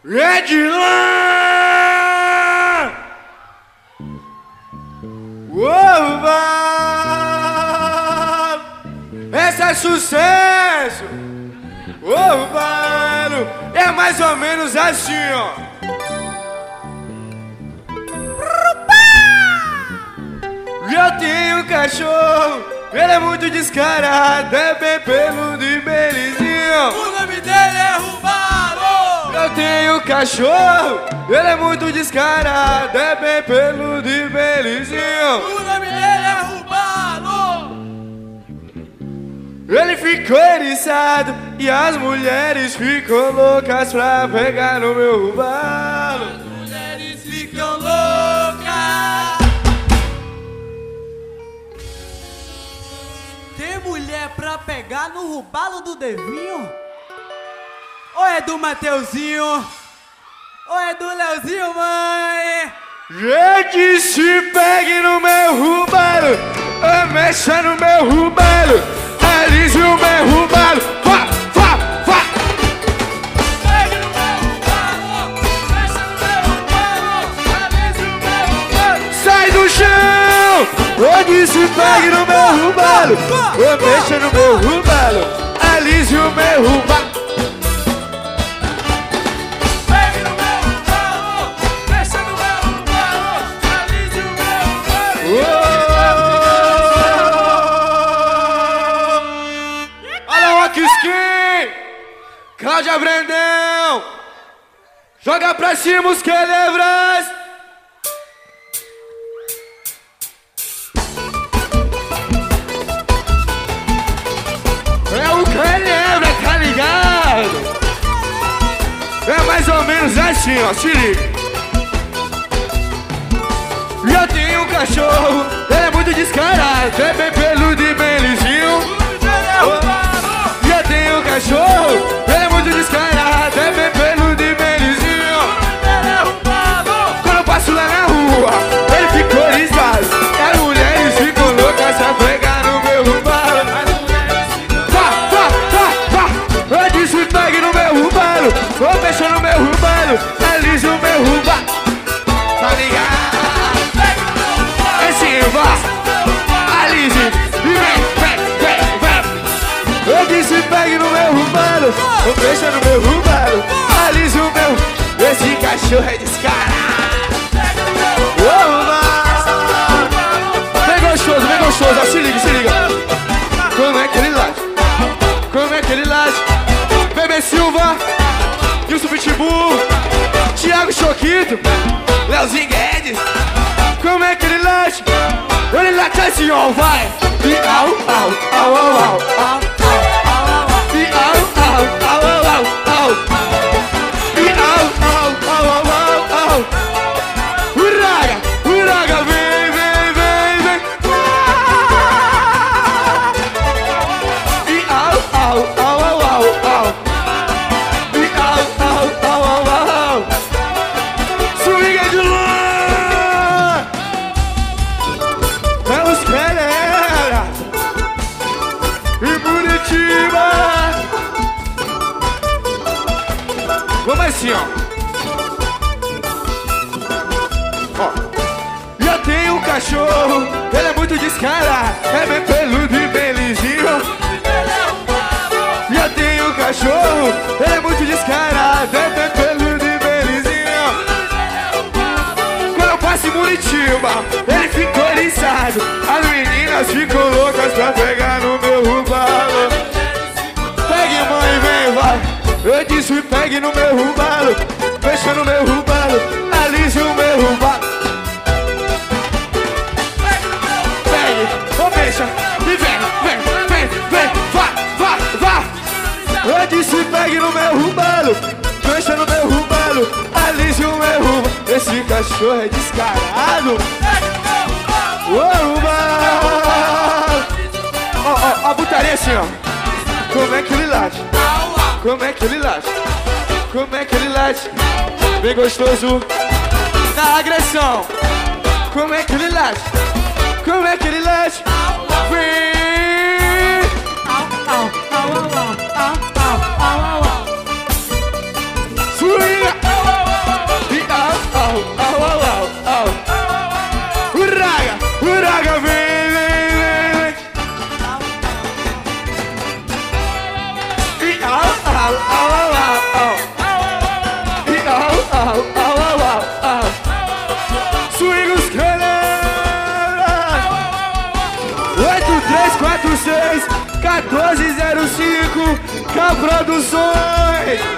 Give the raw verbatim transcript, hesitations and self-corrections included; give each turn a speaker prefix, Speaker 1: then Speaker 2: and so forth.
Speaker 1: Edilã! Oba! Esse é sucesso! Ô, mano! É mais ou menos assim, ó. Eu tenho um cachorro, ele é muito descarado, é bem peludo e belezinho.
Speaker 2: O nome dele é Rubalo.
Speaker 1: Eu tenho um cachorro, ele é muito descarado, é bem peludo e belezinho.
Speaker 2: O nome dele é Rubalo.
Speaker 1: Ele ficou eriçado e as mulheres ficam loucas pra pegar no meu Rubalo.
Speaker 2: As mulheres ficam loucas. Tem mulher pra pegar no Rubalo do Devinho? Ou é do Mateuzinho? Ou é do Leozinho, mãe?
Speaker 1: Gente, se pegue no meu Rubalo, mexa no meu Rubalo, alise o meu Rubalo, vá, vá, vá.
Speaker 2: Pegue no meu Rubalo, mexa no meu Rubalo, alise o meu Rubalo.
Speaker 1: Sai do chão! Eu disse pegue no meu Rubalo, mexa no meu Rubalo, alise o meu Rubalo. Cláudia Brandão, joga pra cima os quelebras. É o quelebra, tá ligado? É mais ou menos assim, ó, se liga. Eu tenho um cachorro, ele é muito descarado, é bem peludo e bem lisinho. Eu tenho um cachorro, ele é muito descarado, é bem peludo e bem lisinho. Quando eu passo lá na rua, ele fica oriçado, e as mulheres ficam loucas pra pegar no meu Rubalo. Vá, vá, vá, vá. Eu disse pegue no meu Rubalo, vou mexer no meu Rubalo, alise o meu Rubalo. Tá ligado? É sim, vá, alise e vem, vem, vem, vem. Eu disse pegue no meu Rubalo, vou mexer no meu Rubalo, alise o meu. Esse cachorro é descarado. Ô, vem gostoso, vem gostoso, ó, se liga, se liga. Como é que ele late? Como é que ele late? Bebê Silva, Wilson Pitbull, Thiago Choquito, Leozinho Guedes. Como é que ele late? Ele late assim, ó, vai. E au, au, au, au, au, au. E au, au, au, au, au, au. E au, au, au, au, au, au. Uraga, uraga, vem, vem, vem, vem. E au, au, au, au, au, au. E au, au, au, au, au, au. Swing de lã. É os galera e Curitiba. Vamos assim, ó. Ó. Eu tenho um cachorro, ele é muito descarado, é bem peludo e bem lisinho. Eu tenho um cachorro, ele é muito descarado, é bem peludo e bem lisinho. Quando eu passo em Muritiba, ele fica oriçado, as meninas ficam loucas pra pegar no meu Rubalo. Pegue, mãe, vem, vai. Eu disse pegue no meu Rubalo, fecha no meu Rubalo, alise o meu Rubalo. Pegue, ou fecha, e vem, vem, vem, vem, vá, vá, vá. Eu disse pegue no meu Rubalo, fecha no meu Rubalo, alise o meu Rubalo. Esse cachorro é descarado. Ô, Rubalo. Ó, ó, a putaria assim, ó. Como é que ele late? Como é que ele late? Como é que ele late? Bem gostoso na agressão. Como é que ele late? Como é que ele late? Vem! Au, au, au, au, au, au, au, au, au. Swinga! au, au, au, au. E au, au, au, au, au, au. Swing os caras. Oito, três, quatro, seis, quatorze, zero, cinco. K Produções.